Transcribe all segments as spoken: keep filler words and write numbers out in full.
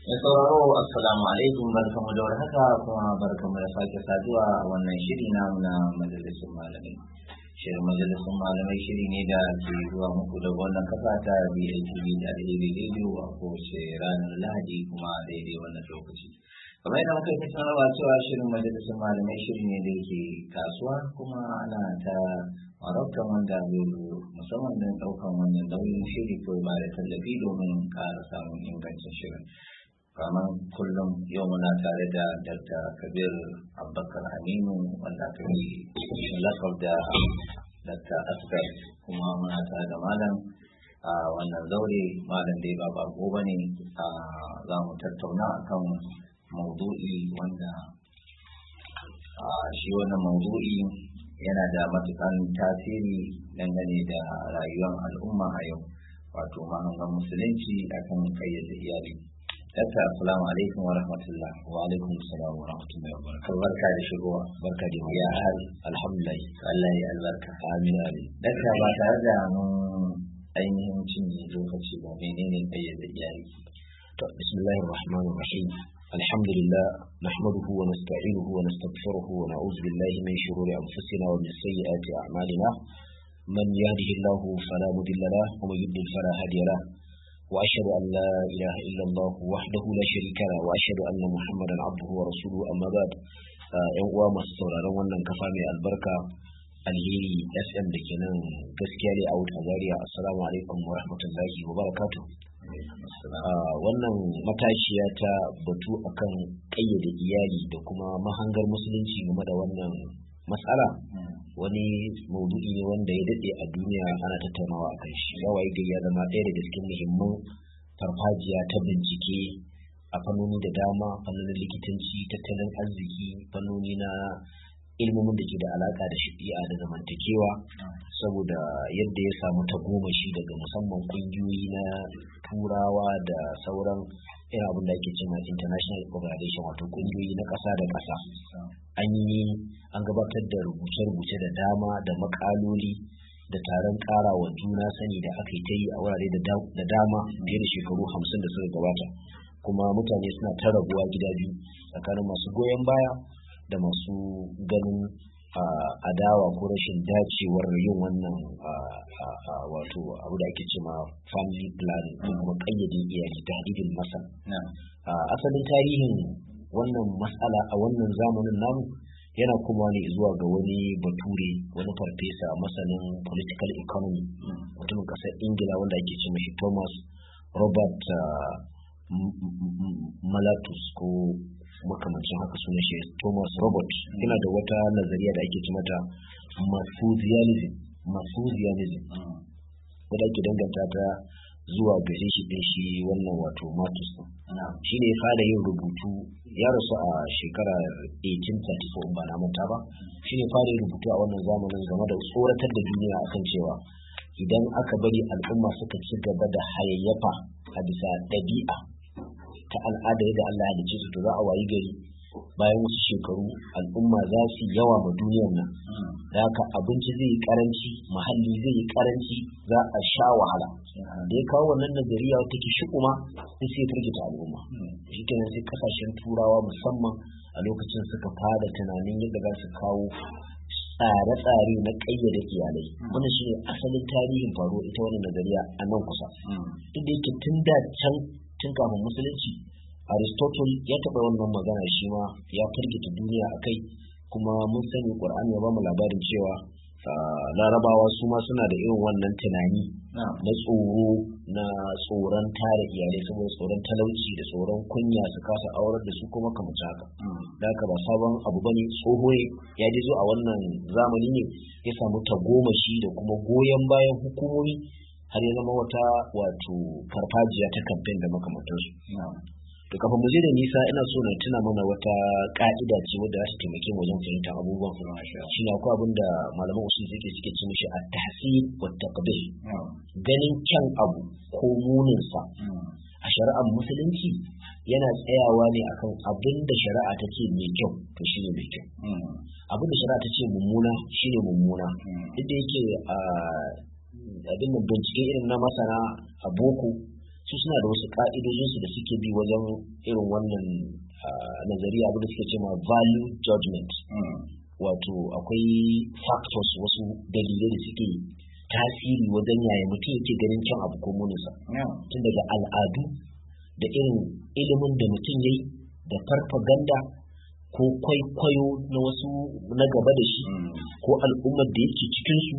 Mai sauraro assalamu alaikum, barkamu da warhaka kuma barkamu da sake saduwa a wannan shiri namu na majalisun malamai. Shirin majalisun malamai shiri ne da ke zuwa muku da wannan kafa ta B L T V da Alheri Radio a kowace ranar Lahadi kuma a daidai wannan lokaci. Kamar yadda muka yi sanarwa cewa shirin majalisun malamai shiri ne da yake kasuwa kuma ana ta marabtan wanda zai musamman don ɗaukan wannan nauyin shiri ko ba da tallafi domin ƙara samun ingancin shirin. Kamar kullum yau muna tare da Dakta Kabir Abubakar Aminu wanda aka yi lakab da Dakta Asgar, kuma muna tare da malam a wannan zaure. Malam dai ba bako ba ne, za mu tattauna akan maudu'i wanda shi wannan maudu'i yana da matukan tasiri dangane da rayuwar al'umma a yau, wato mahangan musulunci akan kayyade iyali. Dakta, assalamu alaikum wa rahmatullah. Wa alaikum assalam wa rahmatullahi wa barakatuh. Barka da shigowa. Barka da ya hal. Alhamdulillah. Allah ya albarka. Amin amin. Dakta, ba tare da mun ainihin cinye lokaci ba, menene kayyade iyali? To, bismillahir rahmanir rahim. Alhamdulillah, nahmaduhu wa nasta'inuhu wa nastaghfiruhu wa na'udzu billahi min shururi anfusina wa min sayyiati a'malina. Man yahdihillahu fala mudilla lahu wa man yudlil fala hadiya lahu. وأشهد أن لا إله إلا الله وحده لا شريك له وأشهد أن محمدا عبده ورسوله أما بعد. ‘yan uwa masu sauraron wannan kafa mai albarka Alheri F M da ke nan gaskiya ne a wuta Zaria, assalamu alaikum wa rahmatullahi wa barakatuh. Wannan matashiya ta batu akan ƙayyade iyali da kuma mahangar musulunci game da wannan matsala wani maudu'i ne wanda ya daɗe a duniya ana tattaunawa a kan shi. Yawaye dai ya zama ɗaya daga cikin muhimman farfajiya ta bincike a fannoni da dama, fannonin likitanci, tattalin arziki, fannoni na ilmomin da ke da alaƙa da shari'a da zamantakewa, saboda yadda ya samu tagomashi daga musamman ƙungiyoyi na turawa da sauran irin abin da ake cewa international organization, wato ƙungiyoyi na ƙasa da ƙasa. An yi an gabatar da rubuce-rubuce da dama da makaloli da taron ƙarawa juna sani da aka yi ta yi a wurare da dama fiye da shekaru hamsin da suka gabata, kuma mutane suna ta rabuwa gida biyu tsakanin masu goyon baya da masu ganin adawa ko rashin dacewar yin wannan wato abu da ake cewa family planning ko kuma kayyade iyali ta hadidin masa. Asalin tarihin wannan matsala a wannan zamanin namu yana kuma ne zuwa ga wani bature, wani farfesa masanin political economy mutumin kasar Ingila wanda ake ce mashi Thomas Robert Malthus ko makamancin haka sunan shi Thomas Robert. Yana da wata nazariya da ake ce mata Malthusianism Malthusianism wanda ake danganta ta zuwa gare shi din shi wannan wato Malthus shi ne ya fara yin rubutu. Ya rasu a shekarar eighteen thirty-four ba na manta ba. Shi ne fara yin rubutu a wannan zamanin game da tsoratar da duniya akan cewa idan aka bari al'umma suka ci gaba da hayayyafa a bisa ɗabi'a ta al'ada yadda Allah ya dace su, to za a wayi gari bayan wasu shekaru al'umma za su yawa ma duniyar nan, da haka abinci zai yi karanci, muhalli zai yi karanci, za a sha wahala. Da ya kawo wannan nazariya wata ke shi kuma sai sai firgita al'umma. Shi kenan sai kasashen turawa musamman a lokacin suka fara tunanin yadda za su kawo tsare-tsare na ƙayyade iyalai. Wannan shi ne asalin tarihin faruwar ita wannan nazariya a nan kusa. Duk da yake tun da can tun kafin musulunci Aristotle ya taɓa wannan magana, shi ma ya firgita duniya a kai, kuma mun sani Qur'ani ya ba mu labarin cewa larabawa su ma suna da irin wannan tunani na tsoro, na tsoron tare iyalai saboda tsoron talauci da tsoron kunya su kasa aurar da su kuma kamar haka. Da haka ba sabon abu bane, tsoho ne ya je zo a wannan zamani ne ya samu tagomashi da kuma goyon bayan hukumomi har ya zama wata wato farfajiya ta kamfen da makamantansu. To kafin mu je da nisa, ina so na tuna mana wata ka'ida ce wadda za ta taimake mu wajen fahimtar abubuwan. Shi ne akwai abin da malaman usul suke suke ce mishi at-tahsin wa taqbih. Ganin kyan abu ko munin sa a shari'ar musulunci yana tsayawa ne akan abin da shari'a ta ce mai kyau to shine mai kyau, abin da shari'a ta ce mummuna shine mummuna. Duk da yake a abin da bincike irin na masana a boko su suna da wasu ka'idojinsu da suke bi wajen irin wannan nazariya abin da suke cewa value judgment. Wato akwai factors, wasu dalilai da suke tasiri wajen yaya mutum yake ganin kyan abu ko muninsa, tun daga al'adu da irin ilimin da mutum yayi da farfaganda ko kwaikwayo na wasu na gaba da shi ko al'ummar da yake cikinsu,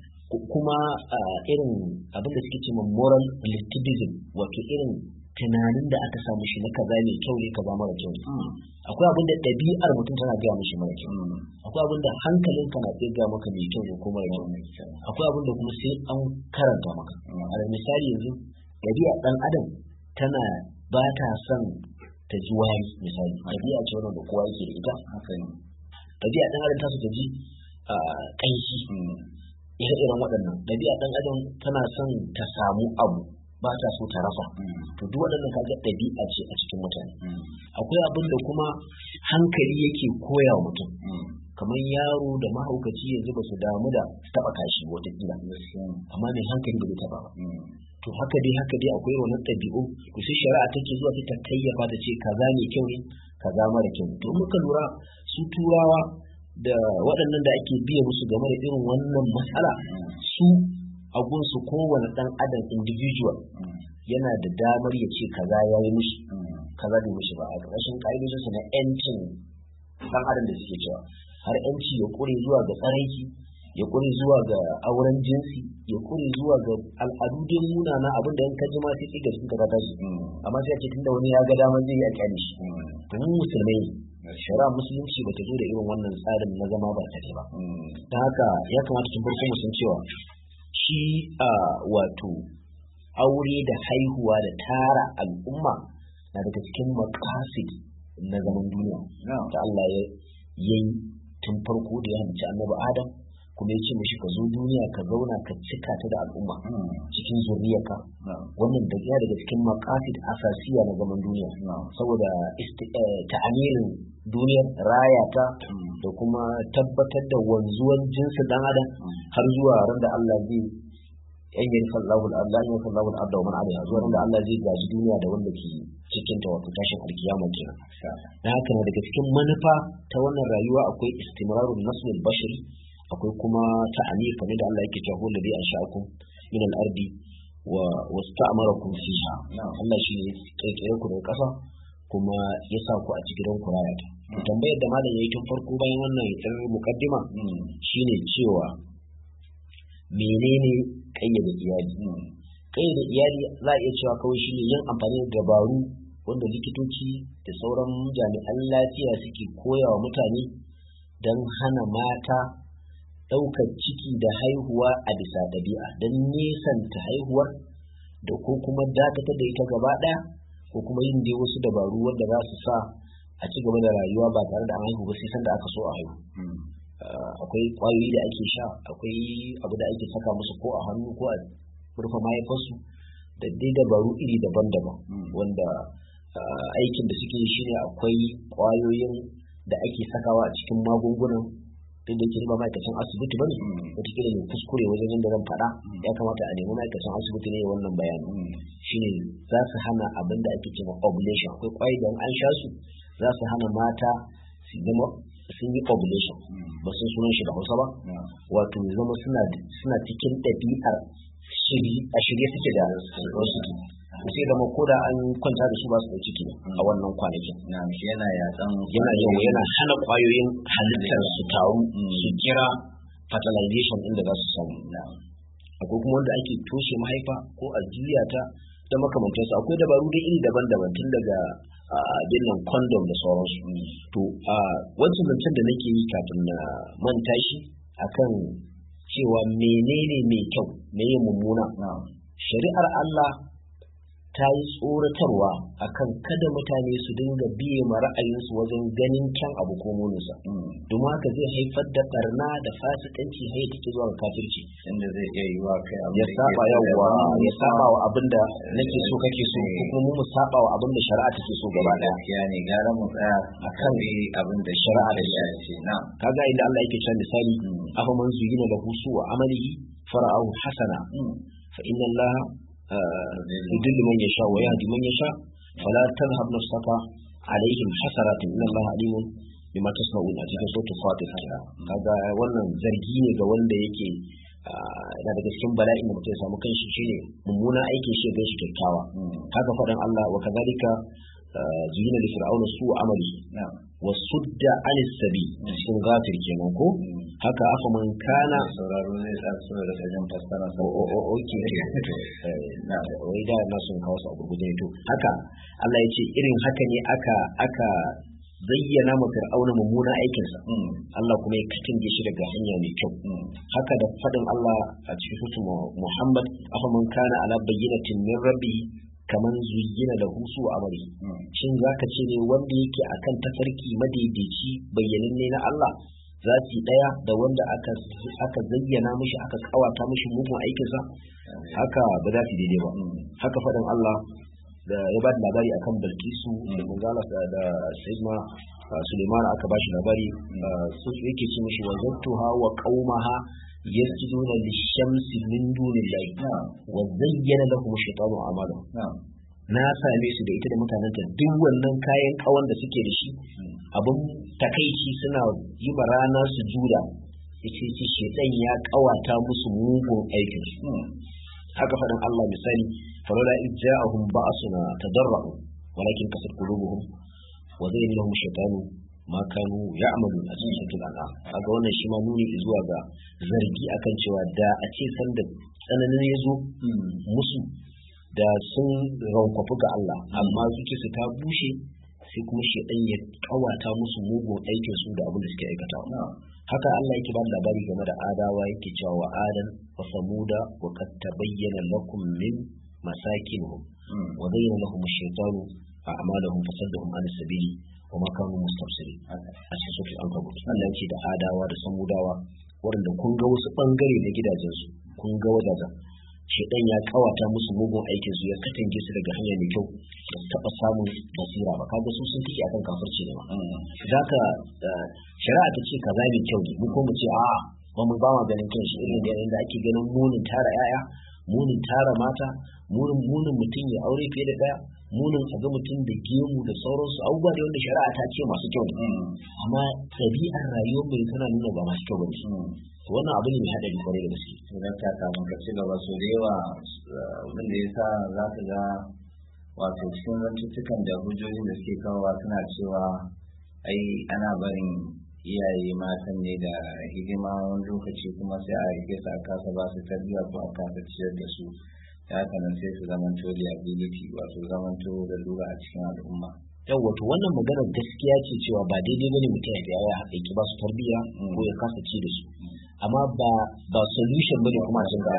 kuma irin abin da suke cewa moral relativism, wato irin tunanin da aka samu shi na kaza mai kyau ne kaza mara kyau. Akwai abin da ɗabi'ar mutum tana gaya mishi mara kyau, akwai abin da hankalin ka na iya gaya maka mai kyau ne ko mara kyau, akwai abin da kuma sai an karanta maka. A misali yanzu ɗabi'ar ɗan adam tana ba ta son ta ji wari, misali ɗabi'a ce wannan da kowa yake da ita. Ɗabi'ar ɗan adam ta so ta ji ƙanshi, ire-iren waɗannan. Ɗabi'ar ɗan adam tana son ta samu abu, ba ta so ta rasa. To duk waɗannan kaga ɗabi'a ce a cikin mutane. Akwai abin da kuma hankali yake koya wa mutum, kamar yaro da mahaukaci yanzu ba su damu da taɓa kashi wataƙila, amma mai hankali ba zai taɓa ba. To haka dai haka dai akwai wannan ɗabi'u. To sai shari'a take zuwa ta kayyafa ta ce kaza mai kyau ne kaza mara kyau. To muka lura su turawa da waɗannan da ake biya musu game da irin wannan matsala, su a gunsu kowane ɗan adam individual yana da damar ya ce kaza ya yi mishi kaza bai mishi ba, a ƙarshen ƙa'idojinsa na ƴancin ɗan adam da suke cewa har ƴanci ya ƙure zuwa ga tsaraiki, ya ƙure zuwa ga auren jinsi, ya ƙure zuwa ga al'adu dai munana, abin da in ka ji ma sai tsiga cikin ka tashi. Amma sai a ce tunda wani ya ga damar zai yi a kyale shi. To mu musulmai shari'a musulunci bata zo da irin wannan tsarin na zama ba ta ba. Ta haka ya kamata tun farko mu san cewa shi a wato aure da haihuwa da tara al'umma na daga cikin maqasid na zaman duniya da Allah ya yi tun farko da ya halicci annabi Adam, kuma ya ce mishi ka zo duniya ka zauna ka cika ta da al'umma cikin zuriyarka. Wannan da ya daga cikin maqasid asasiya na zaman duniya, saboda ta'amirin duniyar raya ta da kuma tabbatar da wanzuwar jinsin dan adam har zuwa ran da Allah zai yan yin sallahu Allah ya sallahu al-abda wa man alaiha, zuwa ran da Allah zai gaji duniya da wanda ke cikin ta, wato tashin alkiyama kenan. Dan haka na daga cikin manufa ta wannan rayuwa akwai istimrarun nasl al-bashari, akwai kuma ta'amir kamar da Allah yake cewa huwa alladhi ansha'akum min al-ardi wa wasta'marakum fiha. Allah shi ne kirkire ku daga ƙasa kuma ya sa ku a cikin ku raya ta. Tambayar da malam yayi tun farko bayan wannan yar mukaddima shine cewa menene kayyade iyali? Kayyade iyali za a iya cewa kawai shine yin amfani da dabaru wanda likitoci da sauran jami'an lafiya suke koyawa mutane don hana mata ɗaukar ciki da haihuwa a bisa ɗabi'a, don nesanta haihuwar da ko kuma dakatar da ita gaba ɗaya, ko kuma yin dai wasu dabaru wanda za su sa a ci gaba da rayuwa ba tare da an haihu ba sai sanda aka so a haihu. Akwai ƙwayoyi da ake sha, akwai abu da ake saka musu ko a hannu ko a rufe mahaifarsu, da dai dabaru iri daban-daban wanda aikin da suke shi ne akwai ƙwayoyin da ake sakawa a cikin magungunan, duk da ke ba ma'aikacin asibiti ba ne, wataƙila ne kuskure wajen yadda zan faɗa, ya kamata a nemi ma'aikacin asibiti ne wannan bayani. Shine za su hana abin da ake cewa ovulation. Akwai ƙwayoyi da an sha su za su hana mata su zama sun yi ovulation, ba sun sunan shi da Hausa ba, wato zama suna suna cikin ɗabi'ar a shirye suke da wasu ki sai zama ko da an kwanta da su ba su da ciki a wannan kwanakin. Yana yatsan yana yawa yana hana ƙwayoyin halittar su taru su kira fertilization inda za su samu. Akwai kuma wanda ake toshe mahaifa ko a juya ta da makamantansu. Akwai dabaru da iri daban-daban tun daga abin nan condom da sauransu. To wancan zancen da nake yi kafin na manta shi akan cewa menene mai kyau meye mummuna, shari'ar Allah ta yi tsoratarwa akan kada mutane su dinga biye ma ra'ayinsu wajen ganin kyan abu ko muninsa, domin haka zai haifar da barna da fasikanci har ya take zuwa ga kafirci, inda zai iya yiwa kai ya saba yawa ya saba wa abinda nake so kake so, ko kuma mu saba wa abinda shari'a take so gaba daya. Ya ne gara mu tsaya akan abinda shari'a da ya ce. Na kaga inda Allah yake cewa misali, afa man zuyina lahu su'u amalihi fara'ahu hasana fa inna Allah yudillu man yasha wa yahdi man yasha fala tadhhab nafsaka alaihim hasaratin inna allaha alimun bima tasna'un a cikin suratul fatir. Kaga wannan zargi ne ga wanda yake yana daga cikin bala'in da mutum ya samu kanshi shine mummuna aikin shi gan shi kyakkyawa. Haka faɗin Allah wa kazalika zuyina li fir'auna su amali wa sudda anis sabi cikin ghafir kenan ko haka afa man kana sauraro ne da so da kajin fassara o o oke na wai da na sun kawo su a gurguje to haka Allah ya ce irin haka ne aka aka zayyana ma fir'auna mummuna aikinsa Allah kuma ya katange shi daga hanya mai kyau. Haka da fadin Allah a cikin sura Muhammad afa man kana ala bayyinatin min rabbi kaman zuyyina lahu su amali. Shin zaka ce ne wanda yake akan tafarki madaidaici bayyananne na Allah za su daya da wanda aka aka zayyana mishi aka kawata mishi mugun aikinsa? Haka ba za su daidai ba. Haka fadin Allah da ya ba da labari akan Bilkisu da Manzala da Sayyidina Suleiman aka ba shi labari su yake ce mishi wazattuha wa qaumaha yasjuduna lishamsi min dunillahi wa zayyana lahum shaytanu a'malahum. Na same su da ita da mutanenta duk wannan kayan kawan da suke da shi abin takaici suna yi ma rana sujuda yace ce shaytan ya kawata musu mugun aikin su. Haka faɗin Allah misali فلولا إذ جاءهم بأسنا تضرعوا ولكن قست قلوبهم وزين لهم الشيطان ما كانوا يعملون a cikin suratul an'am. Kaga wannan shi ma nuni zuwa ga zargi akan cewa da a ce san da tsananin ya zo musu da sun rankwafu ga Allah amma zuke su ta bushe sai kuma shaitan ya kawata musu mugun aikin su da abin da suke aikatawa. Haka Allah yake ba da labari game da adawa yake cewa wa adan wa samuda wa qad tabayyana lakum min masakinuhum wa zayyana lahum ash-shaytanu a'malahum fasaddahum 'an as-sabili wa ma kanu mustabsirin. A cikin sura al-ankabut Allah yake da adawa da samudawa wanda kun ga wasu bangare na gidajensu kun ga wajajen shaytan ya kawata musu mugun aikin su ya katange su daga hanya mai kyau ba su taba samun basira ba. Kaga su sun fike akan kafirci ne ma zaka shari'a ta ce kaza mai kyau ne mu ko mu ce a ba mu ba ma ganin kan shi irin da ake ganin munin tara yaya munin tara mata munin munin mutum ya aure fiye da daya munin a ga mutum da gemu da sauransu abubuwa da wanda shari'a ta ce masu kyau ne amma ɗabi'ar rayuwar mai tana nuna ba masu kyau ba ne. Wannan abu ne mai haɗari kwarai da gaske. Idan ka kama ka ci gaba so da yawa abin da ya sa za ka ga wato cikin zantuttukan da hujjojin da suke kawowa suna cewa ai ana barin iyaye matan ne da hidima wani lokaci kuma sai a rike su a kasa ba su tarbiyya ko a kasa ciyar da su da haka nan sai su zamanto liability wato zamanto da lura a cikin al'umma. Yau wato wannan maganar gaskiya ce cewa ba daidai bane mutum ya ga ya haƙiƙi ba su tarbiyya ko ya kasa ci da su amma ba ba solution bane kuma sun ga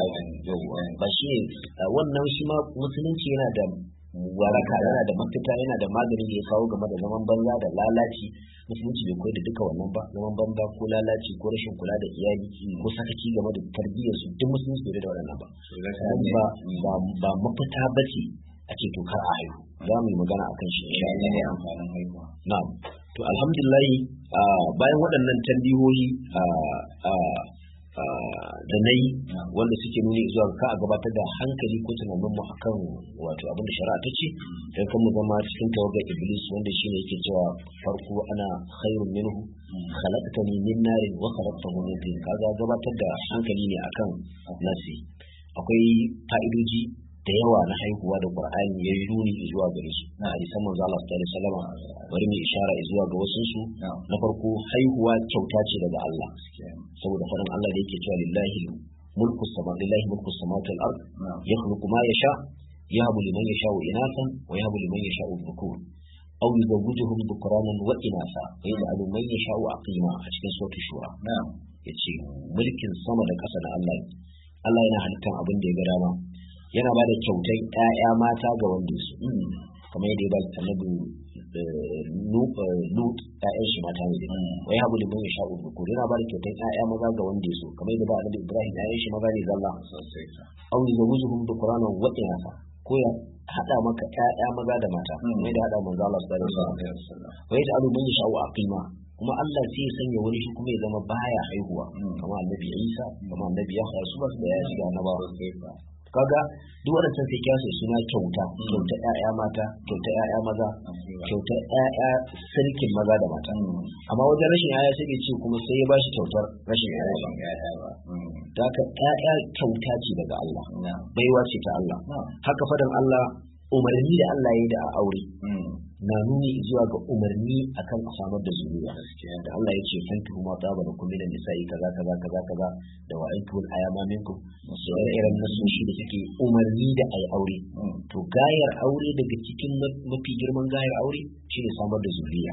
ba shi wannan shi ma musulunci yana da waraka yana da mafita yana da magani da ya kawo game da zaman banza da lalaci. Musulunci bai koyar da duka wannan ba zaman banza ko lalaci ko rashin kula da iyali ko sakaci game da tarbiyyar su duk musulunci bai da wannan ba ba ba mafita bace a ce to kar a haihu za mu yi magana akan shi insha Allah ne amfanin haihuwa. Na'am to alhamdulillah bayan waɗannan tambihohi da na yi wanda suke nuni zuwa ka a gabatar da hankali ko tunanin mu akan wato abin da shari'a ta ce don kan mu zama cikin tawagar iblis wanda shi ne yake cewa farko ana khairun minhu khalaqtani min narin wa khalaqtahu min tin. Kaga gabatar da hankali ne akan nasi. Akwai fa'idoji da yawa na haihuwa da Qur'ani ya yi nuni zuwa gare su na hadisan manzo Allah sallallahu alaihi wasallam bari mu ishara zuwa ga wasu su. Na farko haihuwa kyauta ce daga Allah saboda faɗin Allah da yake cewa lillahi mulku samawati lillahi mulku samawati wal ard yakhluqu ma yasha yahabu liman yasha'u inathan wa yahabu liman yasha'u dhukur aw yuzawwijuhum dhukranan wa inatha wa yaj'alu man yasha'u aqima a cikin suratul shura. Yace mulkin sama da ƙasa da Allah Allah yana halittar abin da ya ga dama yana ba da kyautai ƴaƴa mata ga wanda su kamar yadda ya ba annabi Lut ƴaƴan shi mata ne wai habu liman ya sha'u ko yana ba da kyautai ƴaƴa maza ga wanda su kamar yadda ba annabi Ibrahim ƴaƴan shi maza ne zalla au yuzuhum dukranan wa inasa ko ya hada maka ƴaƴa maza da mata kamar yadda hada manzo Allah sallallahu alaihi wasallam wai da alu man ya sha'u aqima kuma Allah sai ya sanya wani shi kuma ya zama baya haihuwa kamar annabi Isa kamar annabi Yahya su ba su da ya shiga na ba kaga duk waɗancan sai kiyasa suna kyauta kyauta ƴaƴa mata kyauta ƴaƴa maza kyauta ƴaƴa sarkin maza da mata amma wajen rashin ƴaƴa sai bai ce kuma sai ya bashi kyautar rashin ƴaƴa ba da haka ƴaƴa kyauta ce daga Allah baiwa ce ta Allah haka fadan Allah umarni da Allah ya yi da a aure na nuni zuwa ga umarni akan a samar da zuriya da Allah ya ce fanki kuma tsaba da kuma da nisa'i kaza kaza kaza kaza da wa aitul ayama minkum su irin nasoshi da suke umarni da ayi aure to gayar aure daga cikin mafi girman gayar aure shine samar da zuriya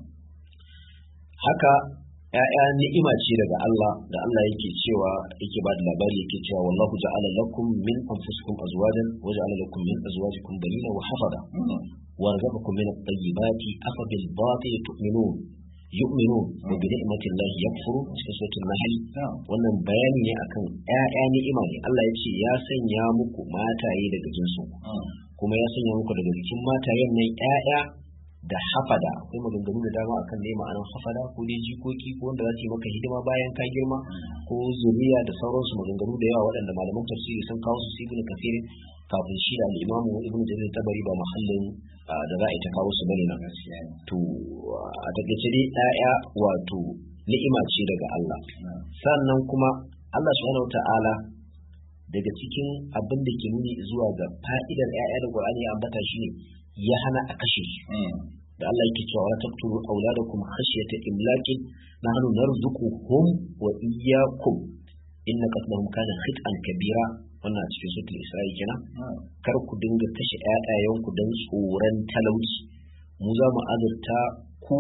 haka ya'ya ni'ima ce daga Allah da Allah yake cewa yake ba da labari yake cewa wallahu ja'ala lakum min anfusikum azwajan wa ja'ala lakum min azwajikum banina wa hafada ورزقكم من الطيبات أفبالباطل تؤمنون يؤمنون وبنعمة الله يكفرون cikin suratul nahl wannan bayani ne akan ƴaƴa ni'ima ne Allah ya ce ya sanya muku mataye daga jinsu kuma ya sanya muku daga cikin matayen nan ƴaƴa da hafada akwai maganganu da dama akan ne ma'anar hafada ko dai jikoki ko wanda za su yi maka hidima bayan ka girma ko zuriya da sauransu maganganu da yawa waɗanda malaman tafsiri sun kawo su ibnu kathir kafin shi da al-imamu ibnu jarir tabari ba mahallin da za a yi ta kawo su bane nan to a takaice dai ɗaya wato ni'ima ce daga Allah sannan kuma Allah subhanahu wata'ala daga cikin abin da ke nuni zuwa ga fa'idar ƴaƴa da Qur'ani ya ambata shine ya hana a kashe su da Allah yake cewa la taqtulu auladakum khashyata imlakin nahnu narzuquhum wa iyyakum inna qatlahum kana khit'an kabira wannan cikin suratul Isra'i kenan kar ku dinga kashe ƴaƴayenku don tsoron talauci mu za mu azurta ku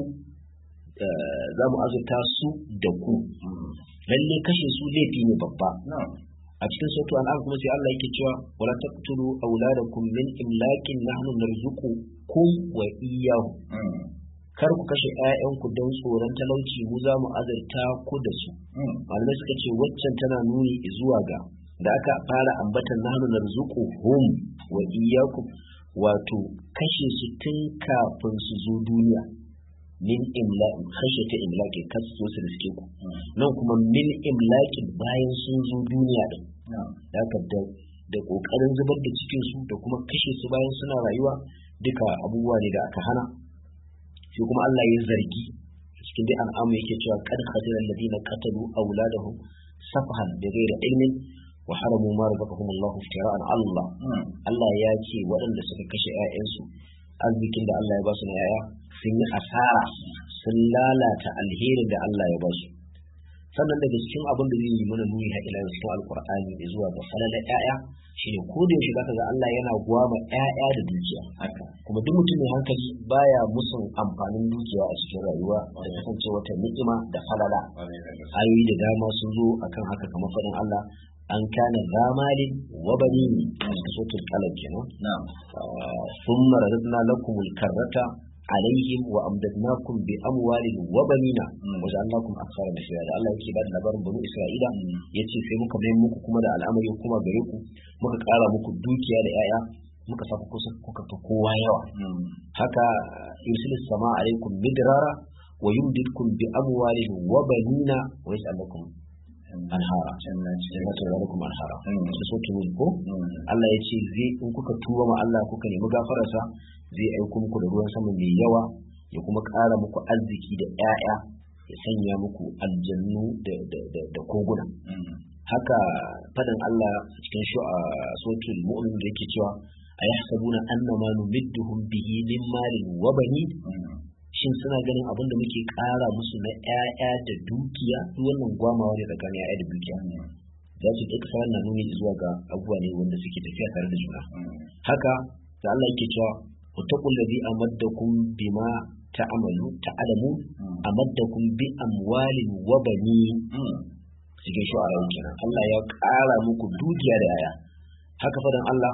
za mu azurta su da ku lalle kashe su laifi ne babba a cikin suratul An'am kuma sai Allah yake cewa wala taqtulu auladakum min imlakin nahnu narzuqukum wa iyyahum kar ku kashe ƴaƴanku don tsoron talauci mu za mu azurta ku da su malamai suka ce waccan tana nuni zuwa ga da aka fara ambatan nahnu narzuquhum wa iyyakum wato kashe su tun kafin su zo duniya min imlaqin kashe ta imlaqin kasu so su riske ku nan kuma min imlaqin bayan sun zo duniya din da aka da da kokarin zubar da cikin su da kuma kashe su bayan suna rayuwa duka abubuwa ne da aka hana sai kuma Allah ya zargi cikin dai al'amu yake cewa kad khasira alladhina qatalu awladahum safahan bighairi ilmin wa haramu ma razaqahum Allah iftira'an Allah Allah ya ce waɗanda suka kashe ƴaƴansu arzikin da Allah ya ba su na ƴaƴa sun yi asara sun lalata alherin da Allah ya ba su sannan daga cikin abin da zai yi mana nuni har ila cikin alqur'ani da zuwa ga falala ƴaƴa shine ko da yaushe zaka ga Allah yana gwama ƴaƴa da dukiya haka kuma duk mutum mai hankali baya musun amfanin dukiya a cikin rayuwa da kasance wata ni'ima da falala ayoyi da dama sun zo akan haka kamar faɗin Allah an kana zamalin wa banin suratul qalam kenan na'am thumma radadna lakum al-karrata alaihim wa amdadnakum bi amwalin wa banina wa ja'alnakum akthara nafira da Allah yake ba da labarin banu Isra'ila yace sai muka mai muku kuma da al'amari kuma gare ku muka kara muku dukiya da yaya muka saka kusa kuka ta kowa yawa haka yursilis sama alaikum midrara wa yumdidkum bi amwalin wa banina wa yaj'alukum anhara jannatu lakum anhara su so ki ko Allah ya ce zai in kuka tuba ma Allah kuka nemi gafararsa zai aiko muku da ruwan sama mai yawa ya kuma ƙara muku arziki da ƴaƴa ya sanya muku aljannu da da da koguna haka fadan Allah cikin suratul mu'min da yake cewa ayahsabuna annama numidduhum bihi min malin wa banin shin suna ganin abin da muke ƙara musu na ƴaƴa da dukiya duk wannan gwamawa ne tsakanin ƴaƴa da dukiya za su duk sauran na nuni zuwa ga abubuwa ne wanda suke tafiya tare da juna haka da Allah yake cewa wattaqul ladhi amaddakum bima ta'amalu ta'lamu amaddakum bi amwalin wa banin cikin shu'ara kenan Allah ya ƙara muku dukiya da ƴaƴa haka fadan Allah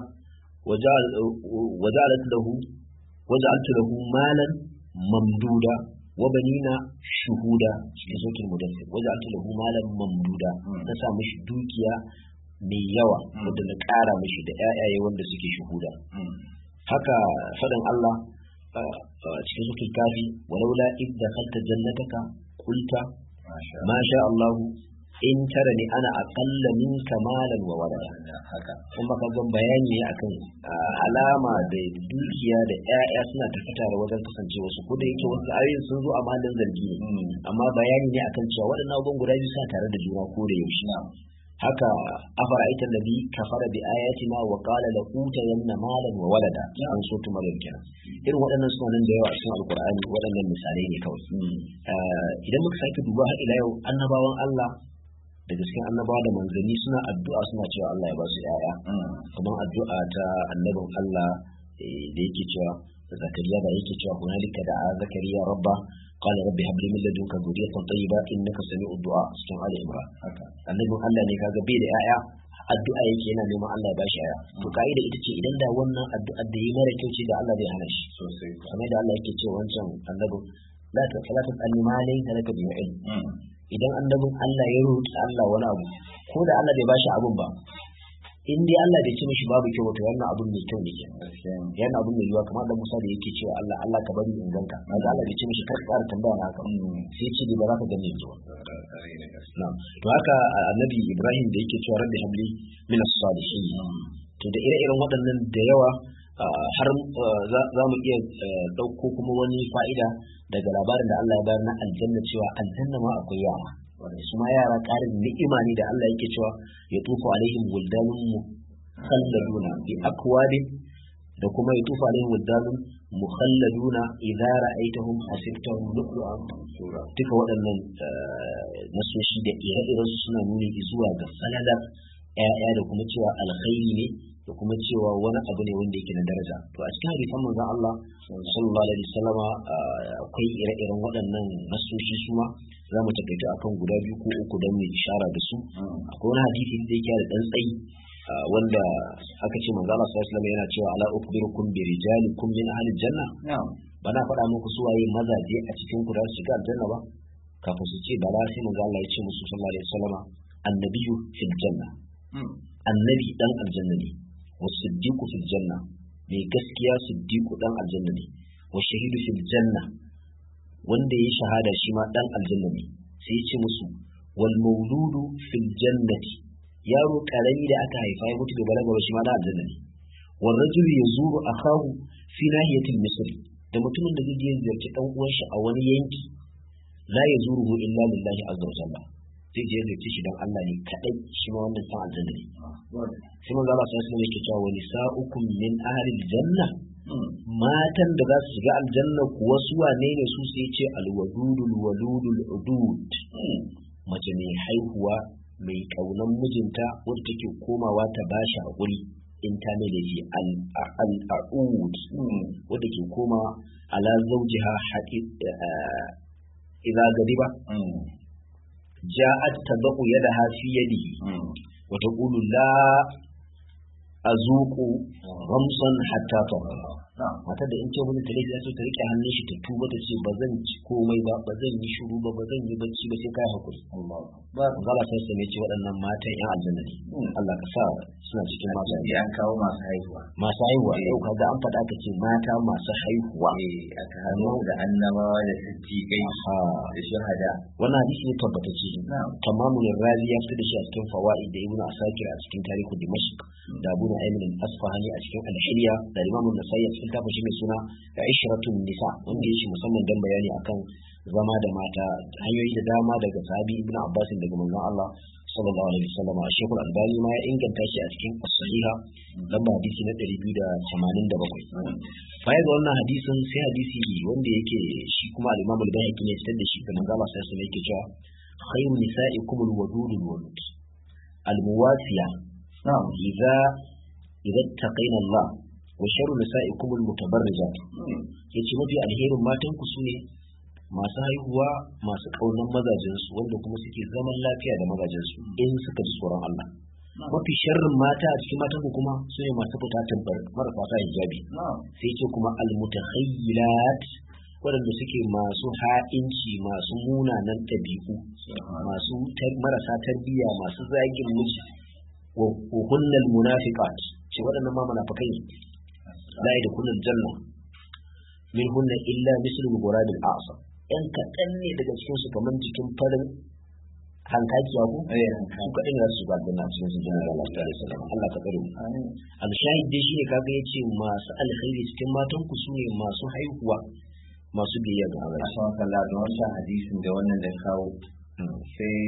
waja'alat lahu waja'altu lahu malan mamduda wa banina shuhuda cikin sautin mudassir waja'altu lahu malan mamduda na sa mishi dukiya mai yawa wanda na ƙara mishi da ƴaƴaye wanda suke shuhuda haka fadan Allah cikin sautin kafi walaula id dakhalta jannataka qulta ma sha Allah in tara ne ana aqalla minka malan wa walada haka kuma ka ga bayani ne akan alama da dukiya da ƴaƴa suna tafi tare wajen kasancewa su ko da yake wasu ayoyin sun zo a mahallin zargi ne amma bayani ne akan cewa waɗannan abubuwan guda biyu suna tare da juna ko da yaushe haka afara'aita alladhi kafara bi ayatina wa qala la utayanna malan wa walada an so tu maryam kenan irin waɗannan suna nan da yawa a cikin alqur'ani waɗannan misalai ne kawai idan muka sake duba har ila yau annabawan Allah daga cikin annabawa da manzanni suna addu'a suna cewa Allah ya ba su yaya kamar addu'a ta annabin Allah da yake cewa zakariya da yake cewa hunalika da zakariya rabba qala rabbi hab li min ladunka dhurriyatan tayyiba innaka sami'ud du'a cikin ali imran haka annabin Allah ne kaga bai da yaya addu'a yake yana neman Allah ya ba shi yaya to kaida ita ce idan da wannan addu'a da yi mara kyau ce da Allah zai hana shi sosai kamar da Allah yake cewa wancan annabin la ta salatu al-malin da laka bi ilm idan annabin Allah ya roƙi Allah wani abu ko da Allah bai bashi abun ba in dai Allah bai ce mishi babu kyau to wannan abun mai kyau ne yana abun mai yiwa kamar da Musa da yake cewa Allah Allah ka bari in ganka kaga Allah bai ce mishi kar ka tambaya na haka sai ce ba za ka gane ni ba to haka annabi Ibrahim da yake cewa rabbi habli min as-salihin to da ire-iren waɗannan da yawa har za mu iya ɗauko kuma wani fa'ida daga labarin da Allah ya bayar na aljanna cewa aljanna ma akwai yara wanda su ma yara ƙarin ni'ima ne da Allah yake cewa ya tufa alaihim wuldanun mukhalladuna bi akwabin da kuma ya tufa alaihim wuldanun mukhalladuna idza ra'aytahum hasibtahum lu'lu'an mansura duka waɗannan nasoshi da ire-iren su suna nuni zuwa ga falalar ƴaƴa da kuma cewa alkhairi ne da kuma cewa wani abu ne wanda yake na daraja to a cikin hadisan manzon Allah sallallahu alaihi wasallama akwai ire-iren waɗannan nasoshi su ma za mu takaita akan guda biyu ko uku don mu ishara da su akwai wani hadisi da yake da dan tsayi wanda aka ce manzon Allah sallallahu alaihi wasallama yana cewa ala ukhbirukum bi rijalikum min ahli janna bana faɗa muku su waye mazaje a cikin ku da su shiga aljanna ba kafin su ce bala sai manzon Allah ya ce musu sallallahu alaihi wasallama annabiyyu fil janna annabi dan aljanna ne والصديق في الجنة mai gaskiya siddiqu dan aljanna ne wa shahidu fil janna wanda ya shahada shi ma dan aljanna ne sai ya ce musu wal mawludu fil jannati yaro karami da aka haifa ya mutu da balaga shi ma dan aljanna ne wal rajulu yazuru akahu fi nahiyatil misr da mutumin da zai je ziyarci dan uwan shi a wani yanki la yazuru illa lillahi azza wa jalla sai je ziyarci shi dan Allah ne kadai shi ma wannan san aljanna ne sai manzo Allah sai sai yake cewa wani sa'ukum min ahli aljanna matan da za su shiga aljanna kuwa su wane ne su sai ce alwadudul waludul udud mace mai haihuwa mai kaunan mijinta wadda take komawa ta bashi hakuri in ta mai da shi al-a'ud wadda ke koma ala zawjiha haqiq idza gadiba ja'at tadqu yadaha fi yadihi wa taqulu la azuqu ramsan hatta tahra mata da in ce wani tare da su ta rike hannun shi ta tuba ta ce ba zan ci komai ba ba zan yi shiru ba ba zan yi bacci ba sai kai hakuri ba Allah sai sai ce waɗannan matan yan aljanna ne Allah ka sa suna cikin masu an kawo masu haihuwa masu haihuwa yau kaga an faɗa ka ce mata masu haihuwa eh aka hannu da annabawa da siddiqai da shahada wannan hadisi ne tabbatacce tamamun razi ya fita da shi a cikin fawaid da ibnu asakir a cikin tarihu dimashq da abu nu'aym al-asfahani a cikin al-hilya da imam an-nasai a cikin tafsir shi mai suna Aishatun Nisa wanda yake musamman dan bayani akan zama da mata hanyoyi da dama daga sahabi ibnu abbas daga manzon Allah sallallahu alaihi wasallam a shekul albani ma ya inganta shi a cikin as-sahiha lamba hadisi na ɗari biyu da tamanin da bakwai baya ga wannan hadisin sai hadisi wanda yake shi kuma al-imam al-bayhaqi ne fitar da shi da manzon Allah sallallahu alaihi wasallam yake cewa khayru nisa'ikum al-wadud al-wadud al-muwasiya na'am idza idza taqina Allah wa sharru nisa'ikum al-mutabarrijat yace mafi alherin matan ku sune masu haihuwa masu kaunan mazajinsu wanda kuma suke zaman lafiya da mazajinsu in suka ji tsoron Allah mafi sharrin mata a cikin matan kuma su ne masu fita tabbar marasa sa hijabi sai ce kuma almutakhayyilat waɗanda suke masu ha'inci masu munanan ɗabi'u masu marasa tarbiyya masu zagin miji wa hunnal munafiqat ce waɗannan ma munafikai la yadkhulul janna min hunna illa mislu ghurab al-a'sam yan kaɗan ne daga cikin su kamar jikin farin hankakiya ko eh su kaɗai ne za su shiga aljanna a cikin su jinin Allah sallallahu alaihi wasallam Allah ka tsare mu al-shahid dai shine kaga yace masu alkhairi cikin matan ku sune masu haihuwa masu biyayya ga Allah asan kallah da wannan hadisin da wannan da kawo sai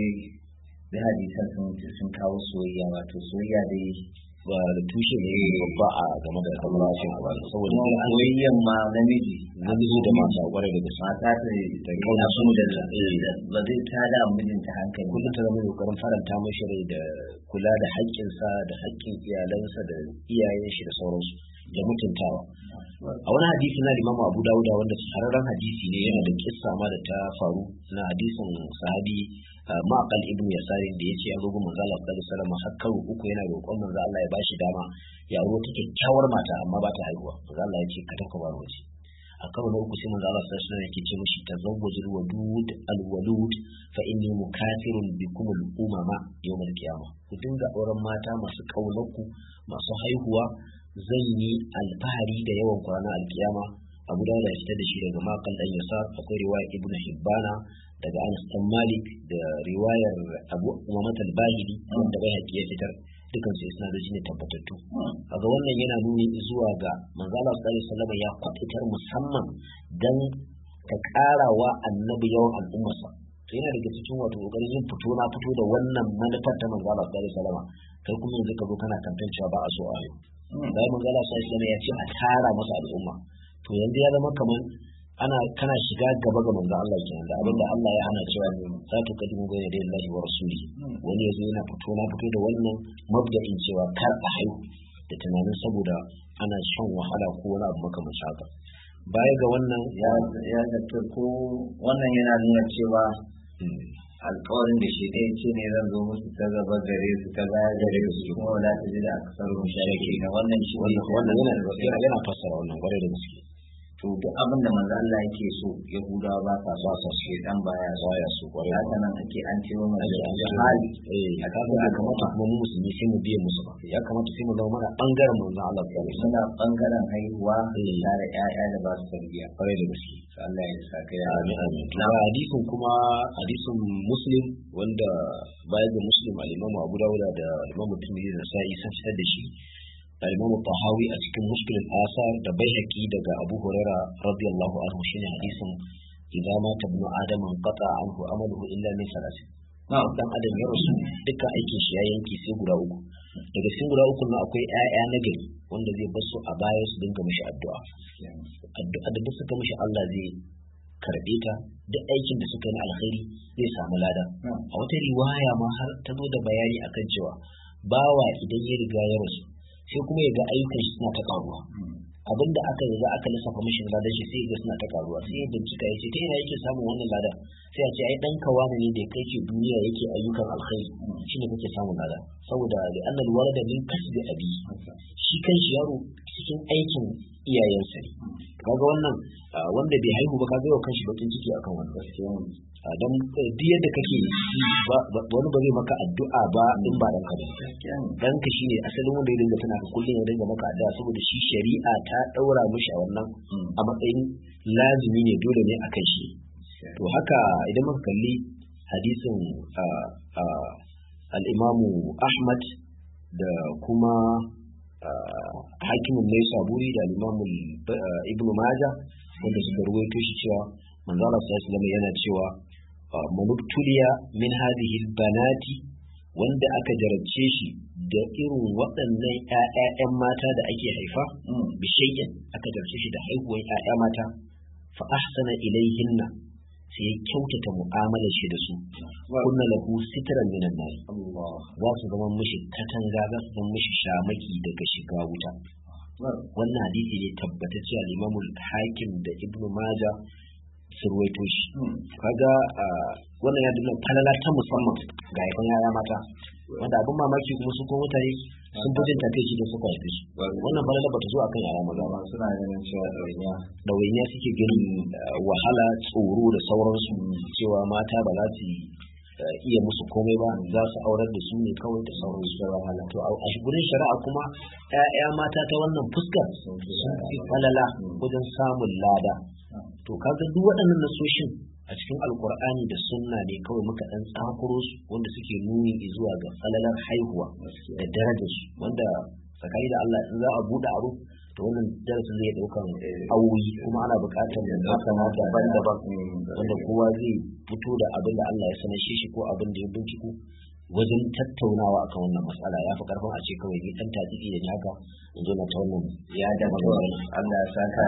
da hadisan sun sun kawo soyayya wato soyayya dai ba da tushe ne babba a game da Allah shi ba saboda soyayyan ma namiji namiji da mata kwarai da gaske mata ta ta kauna su da ba zai tada mijinta hankali kullum ta zama kokarin faranta mashi rai da kula da haƙƙinsa da haƙƙin iyalansa da iyayen shi da sauransu da mutuntawa a wani hadisi na Imam Abu Dawud wanda shahararren hadisi ne yana da kissa ma da ta faru na hadisin sahabi Ma'qal ibn Yasar da yace ya roƙo manzo Allah sallallahu alaihi wasallam har karo uku yana roƙon manzo Allah ya bashi dama ya aure ta kyakkyawar mata amma ba ta haihuwa manzo Allah ya ce kada ka bar waje a karo na uku sai manzo Allah sallallahu alaihi wasallam yake ce mishi tazawwajul wadud alwalud fa inni mukathirun bikum al-umama yawm al-qiyamah ku dinga auren mata masu kaunarku masu haihuwa zan yi alfahari da yawan kwana alkiyama abu da ya fita da shi daga Ma'qal dan Yasar akwai riwaya Ibn Hibbana daga Anas bin Malik da riwayar Abu Umamah al-Bahili wanda bai haƙi ya fitar dukan su isnadoji ne tabbatattu kaga wannan yana nuni zuwa ga manzo Allah sallallahu alaihi wasallam ya kwatitar musamman dan ta karawa annabi yawan al'ummarsa to yana daga cikin wato kokarin yin fito na fito da wannan manufar ta manzo Allah sallallahu alaihi wasallam kai kuma yanzu ka zo kana tantancewa ba a so a yi da manzo Allah sallallahu alaihi wasallam ya ce a tara masa al'umma to yanzu ya zama kaman ana kana shiga gaba ga manzo Allah kenan da abinda Allah ya hana cewa za ta kadimu bayna da Allah wa rasuli wani yazo yana fito na fito da wannan mabda'in cewa kar a haihu da tunanin saboda ana shan wahala ko wani abu makamancin haka baya ga wannan ya ya da ko wannan yana nuna cewa alƙawarin da shi ɗaya ce ne zan zo musu ta gaba gare su ta baya gare su kuma wala ta ji da akasar mushariki na wannan shi wannan yana yana fassara wannan kwarai da gaske to duk abin da manzo Allah yake so Yahudawa ba sa so sa shi dan baya baya so kwarai haka nan ake an ce mu ake an ce hali eh aka ga kamata kuma mu musulmi sai mu biye musu ba ya kamata sai mu zama mana bangaren manzo Allah sallallahu alaihi suna bangaren haihuwa da ƴaƴa da ba su tarbiya kwarai da gaske Allah ya saka ya amin amin na hadisin kuma hadisin Muslim wanda baya ga Muslim al-Imam Abu Dawud da Imam Tirmidhi da Sa'i sun fitar da shi al-Imam Tahawi a cikin Mushkil al-Asar da Baihaqi daga Abu Huraira radiyallahu anhu shine hadisin idza mata ibnu adam qata anhu amaluhu illa min salasin na dan adam ya rasu duka aikin shi ya yanke sai guda uku daga cikin guda uku na akwai ƴaƴa na gari wanda zai bar su a baya su dinga mishi addu'a addu'a da duk suka mishi Allah zai karbe ta duk aikin da suka yi na alkhairi zai samu lada a wata riwaya ma har ta zo da bayani akan cewa bawa idan ya riga ya rasu sai kuma ya ga ayyukan shi suna ta karuwa abinda aka yi za aka lissafa mishi ladan shi sai ya ga suna ta karuwa sai ya bincika ya ce ta yana yake samun wannan ladan sai a ce ai dan kawana ne da kai ke duniya yake ayyukan alkhairi shine kake samun lada saboda da annal walada min kasbi abi shi kan shi yaro cikin aikin iyayensa ne kaga wannan wanda bai haihu ba kaga yau kanshi bakin ciki akan wannan gaskiya dan duk yadda kake wani ba zai maka addu'a ba in ba danka ba danka shine asalin wanda ya dinga tana kullun ya dinga maka addu'a saboda shi shari'a ta daura mishi a wannan a matsayin lazimi ne dole ne akan shi to haka idan muka kalli hadisin al-Imamu Ahmad da kuma hakimin mai saburi da al-Imamu Ibn Majah wanda suka ruwaito shi cewa manzo Allah sallallahu alaihi wasallam yana cewa manubtuliya min hadhihi albanati wanda aka jarabce shi da irin waɗannan ƴaƴan mata da ake haifa bi shay'in aka jarabce shi da haihuwar ƴaƴa mata fa ahsana ilayhinna sai ya kyautata mu'amalar shi da su kunna lahu sitran minan nar za su zama mishi katanga za su zama mishi shamaki daga shiga wuta wannan hadisi ne tabbatacce al-Imam al-Hakim da Ibn Majah sun ruwaito shi kaga wannan ya dinga falala ta musamman ga haifan yaya mata wanda abin mamaki kuma su kuma mutane sun fi jin takaici da suka haife su wannan falala bata zo akan yaya maza ba suna ganin cewa ɗawainiya ɗawainiya suke ganin wahala tsoro da sauransu cewa mata ba za su iya musu komai ba za su aurar da su ne kawai da sauransu da wahala to a gurin shari'a kuma ƴaƴa mata ta wannan fuskar sun fi falala wajen samun lada to kaga duk waɗannan nasoshin a cikin alkur'ani da sunna ne kawai muka dan tsakuro su wanda suke nuni zuwa ga falalar haihuwa da darajar su, wanda tsakani da Allah in za a bude aro to wannan darasin zai daukan awoyi, kuma ana buƙatar masana daban-daban wanda kowa zai fito da abin da Allah ya sanar shi ko abin da ya binciko wajen tattaunawa akan wannan matsala. Ya fi karfin a ce kawai ni dan tatsiki da ni haka in zo na ta wannan ya da Allah ya saka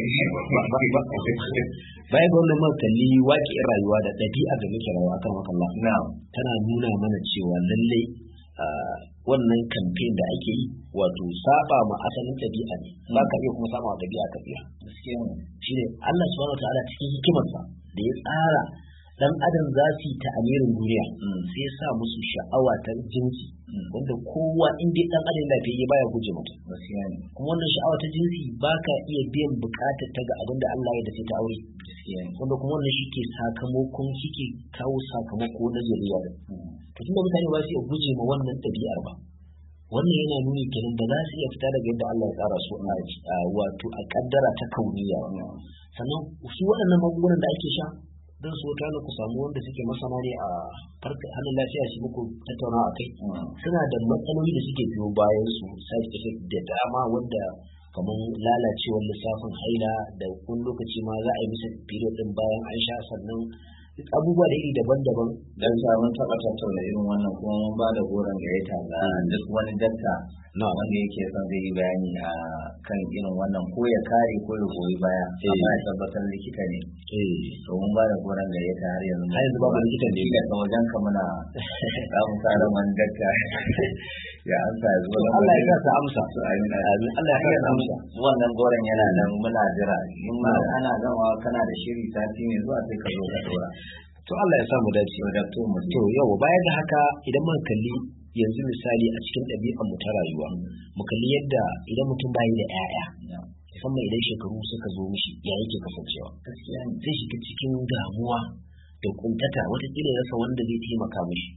baya ga wannan makalli waƙi rayuwa da ɗabi'a da muke rayuwa akan makalla tana nuna mana cewa lallai wannan kamfen da ake yi wato saba ma asalin ɗabi'a ne, ba ka iya kuma saba wa ɗabi'a ka tsira. Shi ne Allah subhanahu wa ta'ala cikin hikimarsa da ya tsara dan adam za su yi ta amirin duniya sai ya sa musu sha'awa ta jinsi wanda kowa in dai dan adam lafiyayye baya guje mata, kuma wannan sha'awa ta jinsi ba ka iya biyan bukatar ta ga abin da Allah ya dace ta aure, wanda kuma wannan shi ke sakamakon shi ke kawo sakamako na zuriya da to tunda mutane ba su iya guje ma wannan ɗabi'ar ba, wannan yana nuni kenan da za su iya fita daga yadda Allah ya tsara su a wato a kaddara ta kauniya. Sannan su waɗannan magungunan da ake sha don su wata ku samu wanda suke masana ne a farkar hannun lafiya su muku tattauna a kai, suna da matsaloli da suke biyo bayan su side effect da dama, wanda kamar lalacewar lissafin haila da wani lokaci ma za a yi bisa period din bayan an sha, sannan abubuwa da iri daban-daban. Dan samun taɓa tattauna irin wannan kuma mun ba da goron gayyata ga duk wani dakta wanda yake son zai yi bayani a kan irin wannan ko ya kare ko ya goyi baya, amma ya tabbatar likita ne. To mun ba da goron gayyata har yanzu. Har yanzu babu likitan ne. Daga wajen ka muna samun tsarin wani dakta ya amsa ya zuwa. Allah ya sa amsa. Amin. Allah ya sa amsa. Wannan goron yana nan muna jira. In ma ana gama kana da shiri sati ne zuwa sai ka zo ka dora. To Allah ya sa mu dace. To yau baya da haka idan mun kalli yanzu misali a cikin ɗabi'ar mu ta rayuwa, mu kalli yadda idan mutum bayi da ƴaƴa musamman idan shekaru suka zo mishi ya yake kasancewa, zai shiga cikin damuwa da kuntata, wataƙila ya rasa wanda zai taimaka mishi.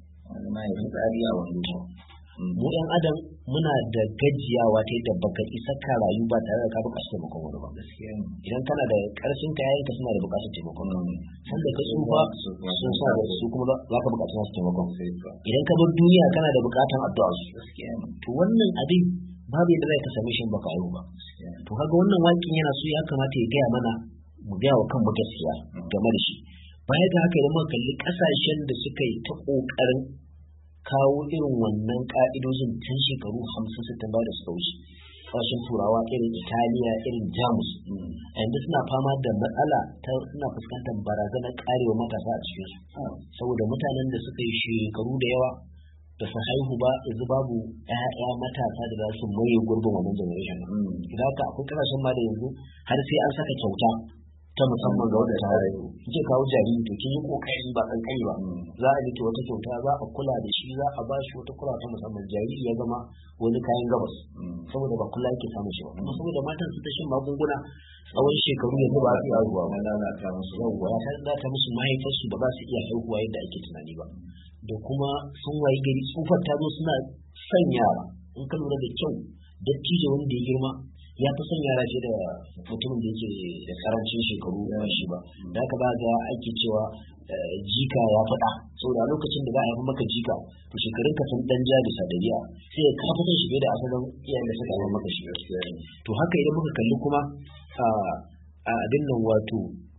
Mu ɗan adam muna da gajiyawa ta yadda baka isa ka rayu ba tare da ka buƙaci taimakon wani ba. Idan kana da ƙarfin ka yayin ka suna da buƙatar taimakon wani, sanda ka tsufa sun sa da su kuma za ka buƙaci masu taimakon. Idan ka bar duniya kana da buƙatar addu'a su. To wannan abin babu yadda zai ka same shi baka yi ba. To kaga wannan waƙin yana so ya kamata ya gaya mana mu gaya wa kanmu gaskiya game da shi. Baya ga haka idan muka kalli ƙasashen da suka yi ta ƙoƙarin kawo irin wannan ka'idojin tun shekaru hamsin sittin ba da suka wuce, ƙasashen turawa irin Italiya, irin Jamus a yanzu suna fama da matsala ta suna fuskantar barazanar karewa matasa a cikinsu, saboda mutanen da suka yi shekaru da yawa da su haihu ba yanzu babu ƴaƴa matasa da za su maye gurbin wannan generation. Idan haka akwai ƙasashen ma da yanzu har sai an saka kyauta ta musamman ga wanda ta haihu, kike kawo jariri to kin yi kokari ba kankani ba, za a miki wata kyauta, za a kula da shi, za a ba shi wata kula ta musamman, jariri ya zama wani kayan gabas saboda ba kula yake samun shi ba, kuma saboda matan su ta shan magunguna tsawon shekaru yanzu ba su iya ruwa ba, lalata musu yawwa ya lalata musu mahaifarsu ba za su iya haihuwa yadda ake tunani ba, da kuma sun wayi gari tsufar ta zo suna son yara. In ka lura da kyau dattijo wanda ya girma ya fi son yara fiye da mutumin da yake da karancin shekaru ba shi ba, da haka ba ga ake cewa jika ya faɗa, saboda lokacin da za a haifi maka jika to shekarun ka sun dan ja bisa dabi'a sai ka fi son shi fiye da asalin iyayen da suka haifi maka shi. To haka idan muka kalli kuma a abin nan wato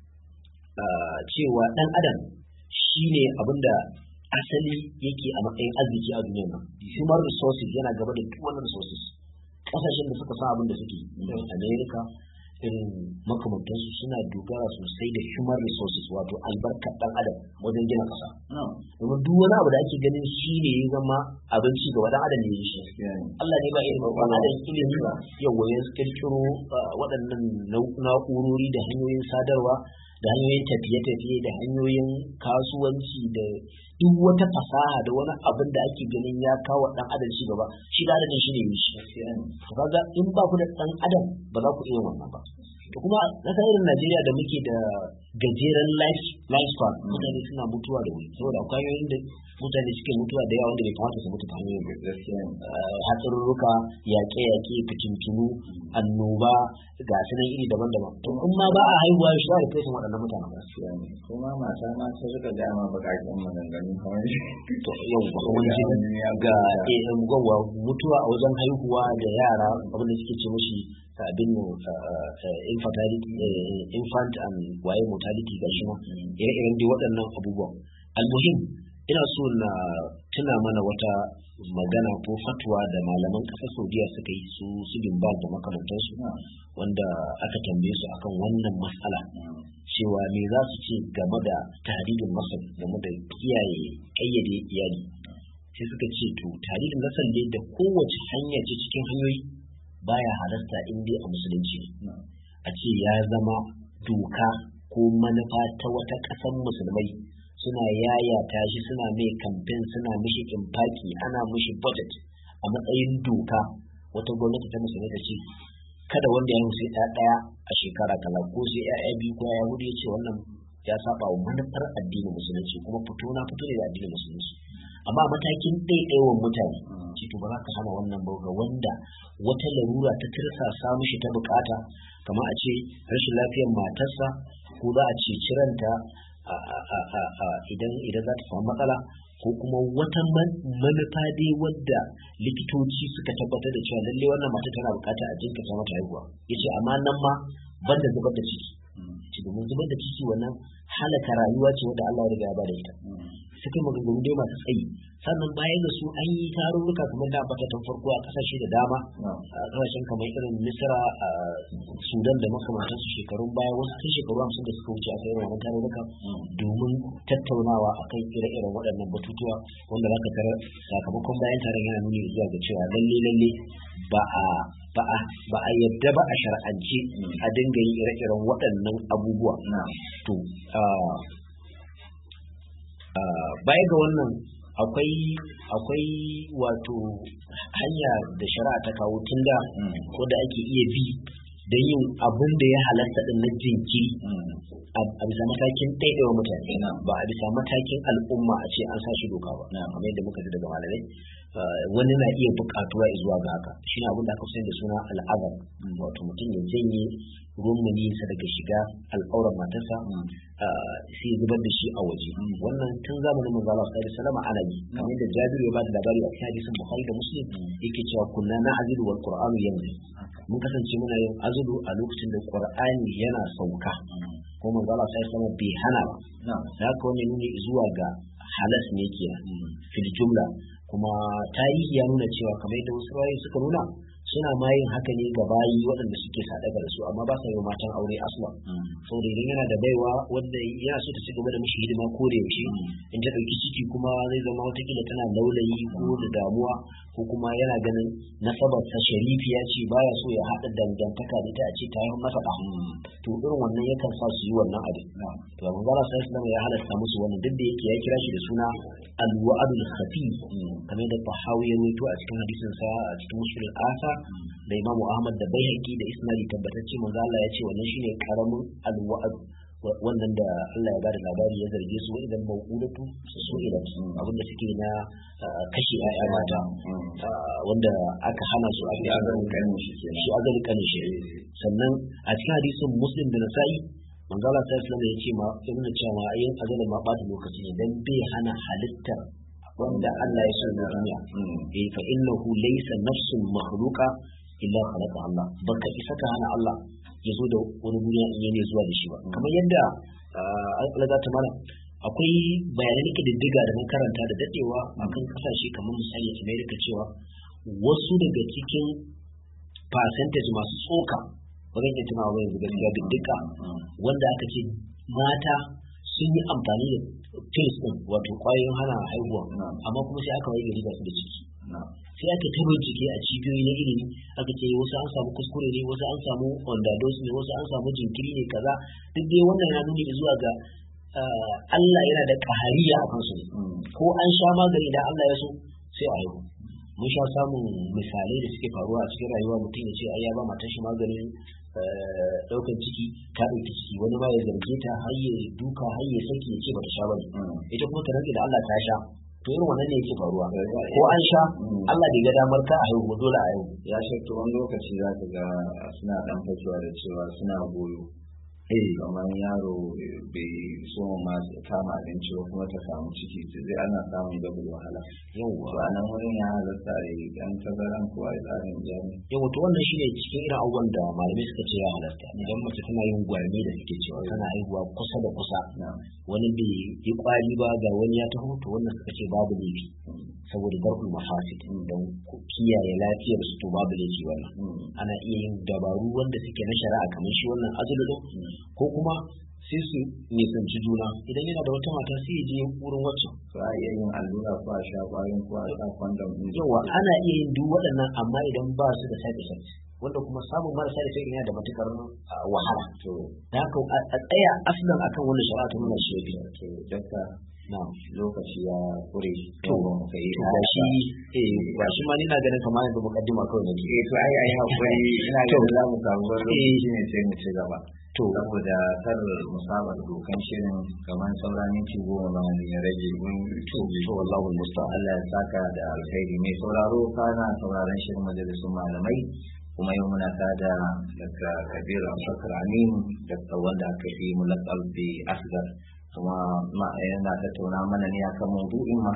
cewa dan adam shine abin da asali yake a matsayin arziki a duniyar nan, human resources yana gaba da duk wannan resources. Kasashen da suka san abin da suke irin America irin makamantansu suna dogara sosai da human resources wato albarkar dan adam wajen gina kasa. Domin duk wani abu da ake ganin shi ne ya zama abinci ga dan adam ne shi. Allah ne ba irin dan adam ilimi ba yawa ya kirkiro waɗannan na'urori da hanyoyin sadarwa da hanyoyin tafiye-tafiye da hanyoyin kasuwanci da duk wata fasaha da wani abin da ake ganin ya kawo dan adam ci gaba, shi da adam shi ne shi. Kaga in ba ku da dan adam ba za ku iya wannan ba. to kuma na san irin Najeriya da muke da gajeren life lifespan mutane suna mutuwa da wuri saboda akwai hanyoyin da mutane suke mutuwa da yawa wanda bai kamata su mutu ta hanyoyin hatsarurruka yaƙe-yaƙe fitintunu annoba ga su nan iri daban-daban to in ma ba a haihuwa shi ba da fesin waɗannan mutane gaskiya ne kuma mata ma sai suka ga ma bakakin maganganu kamar to yau ba kuma ji ga eh gwawa mutuwa a wajen haihuwa da yara abin da suke ce mishi abin infertility infant and waye mortality ga shi ma ire-iren dai waɗannan abubuwan almuhim ina so na tuna mana wata magana ko fatwa da malaman ƙasar Saudiya suka yi su su Bimbal da makamantansu wanda aka tambaye su akan wannan matsala cewa me za su ce game da tahdidin nasal game da kiyaye kayyade iyali sai suka ce to tahdidin nasal ne da kowace hanya ce cikin hanyoyi baya halasta in dai a musulunci a ce ya zama doka ko manufa ta wata ƙasar musulmai suna yayata shi suna mai kamfen suna mishi infaki ana mishi budget a matsayin doka wata gwamnati ta musulmi ta ce kada wanda ya sai ɗaya ɗaya a shekara kaza ko sai ƴaƴa biyu ko ƴaƴa hudu ya ce wannan ya saba wa manufar addinin musulunci kuma fito na fito ne da addinin musulunci amma matakin ɗaiɗaiwan mutane ce to ba za ka hana wannan ba ga wanda wata larura ta tirsasa mishi ta bukata kamar a ce rashin lafiyar matarsa ko za a ce ciranta idan idan za ta samu matsala ko kuma wata manufa dai wadda likitoci suka tabbatar da cewa lalle wannan mata tana bukata a jinka ta mata haihuwa yace amma nan ma banda zubar da ciki ci domin zubar da ciki wannan halaka rayuwa ce wadda Allah ya riga ya bada ita suka maganganu dai masu tsayi sannan bayan da su an yi tarurruka kamar da ambata tun farko a kasashe da dama a kasashen kamar irin Misra a Sudan da makamantan su shekarun baya wasu tun shekaru hamsin da suka wuce a kai wannan tarurruka domin tattaunawa akan ire-iren waɗannan batutuwa wanda zaka tarar sakamakon bayan taron yana nuni zuwa ga cewa lalle lalle ba a ba a ba a yadda ba a shar'ance a dinga yin ire-iren waɗannan abubuwa to baya ga wannan akwai akwai wato hanya da shari'a ta kawo tun da ko da ake iya bi don yin abin da ya halatta din na jinkiri a bisa matakin ɗaiɗaiwa mutane ba a bisa matakin al'umma a ce an sa shi doka ba kamar yadda muka ji daga malamai wani na iya buƙatuwa zuwa ga haka shi ne abin da aka sani da suna al'azar wato mutum ya janye ruwan maniyinsa daga shiga al'auran matarsa sai zubar da shi a waje wannan tun zamanin manzo Allah sallallahu alaihi wasallam ana yi kamar da Jabiru ya ba da labari a cikin hadisin Bukhari da Muslim yake cewa kunna na'zilu wal Qur'anu yanzil mun kasance muna yin azulu a lokacin da Qur'ani yana sauka ko manzo Allah sallallahu alaihi wasallam bai hana ba da haka wannan nuni zuwa ga halas ne kenan fil jumla kuma tarihi ya nuna cewa kamar yadda wasu rayu suka nuna suna ma yin haka ne ga bayi waɗanda suke sadaka da su amma ba sa yi matan aure asla saboda idan yana da baiwa wanda yana so ta ci gaba da mishi hidima ko da yaushe in ta ɗauki ciki kuma zai zama watakila tana laulayi ko da damuwa ko kuma yana ganin nasabar ta sharifiya ce baya so ya haɗa dangantaka da ita a ce ta yi masa ɗa to irin wannan yakan sa su yi wannan abin to amma Allah sallallahu alaihi ya halasta musu wannan duk da yake ya kira shi da suna al-wa'dul khafi kamar da Tahawi ya rawaito a cikin hadisin sa a cikin Mushkil al-Asa da Imam Ahmad da Baihaqi da isnadi tabbatacce manzo Allah ya ce wannan shine karamin al-wa'd wannan da Allah ya bada labari ya zarge su idan mawqudatu su idan abin da suke na kashi ayya mata wanda aka hana su a azalin kanin shi shi azalin kanin shi sannan a cikin hadisin Muslim da Nasa'i manzo Allah sallallahu alaihi wasallam ya ce ma ibn cewa yin azalin ma bata lokaci ne dan bai hana halittar wanda Allah ya so na duniya eh fa innahu laysa nafsun makhluqa illa khalaqa Allah baka isa ka hana Allah ya zo da wani duniya in yana zuwa da shi ba kamar yadda Allah za ta mana akwai bayanan kididdiga da mun karanta da dadewa akan kasashe kamar misali America cewa wasu daga cikin percentage masu tsoka ba zan iya tunawa yanzu gaskiya diddika wanda aka ce mata sun yi amfani da pills din wato kwayoyin hana haihuwa amma kuma sai aka waye gari da su da ciki sai aka ta bincike a cibiyoyi na ilimi aka ce wasu an samu kuskure ne wasu an samu overdose ne wasu an samu jinkiri ne kaza duk dai wannan ya nuni zuwa ga Allah yana da kahariya a kansu ne ko an sha magani da Allah ya so sai a haihu mun sha samun misalai da suke faruwa a cikin rayuwa mutum ya ce ai ya ba matar shi magani daukan ciki ta dauki ciki wani ma ya zarge ta har ya duka har ya saki ya ce bata sha bane ita kuma ta rage da Allah ta sha to irin wannan ne yake faruwa ko an sha Allah bai ga damar ka a haihu dole a haihu ya shakka wani lokaci za ka ga suna dan fakewa da cewa suna goyo kamar yaro bai so ma kama abinci ba kuma ta samu ciki sai ana samun double wahala yau to a nan wurin ya halatta a yi ɗan tazaran ko a yi tsarin jami yau to wannan shine cikin irin abubuwan da malamai suka ce ya halatta idan mace tana yin gwarni da suke cewa tana haihuwa kusa da kusa wani bai yi kwari ba ga wani ya taho to wannan suka ce babu laifi saboda darkul mafasid don kiyaye lafiyar su to babu laifi wannan ana iya yin dabaru wanda suke na shari'a kamar shi wannan azulu ko kuma sai su nisanci juna idan yana da wata mata sai ya je wurin wacce za a iya yin allura ko a sha kwayoyin ko a sa kwandam yawa ana iya yin duk waɗannan amma idan ba su da side effect wanda kuma samun marasa da sai yana da matukar wahala to da haka a tsaya asalin akan wannan shari'a ta nuna shi yake to dakka na lokaci ya kure to kai ga shi eh ga shi ma ni na ganin kamar yanzu mukaddima kawai nake eh to ai ai hakuri ina ga za mu samu lokaci ne sai mu ci gaba to saboda kar mu saba dokan shirin kamar sauran minti goma ma ya rage mun to to wallahi musta Allah ya saka da alkhairi mai sauraro kana sauraron shirin majalisun malamai kuma yau muna tada daga Kabir Abubakar Amin da wanda aka fi mulakal bi asgar kuma ma yana tattauna mana ne akan maudu'in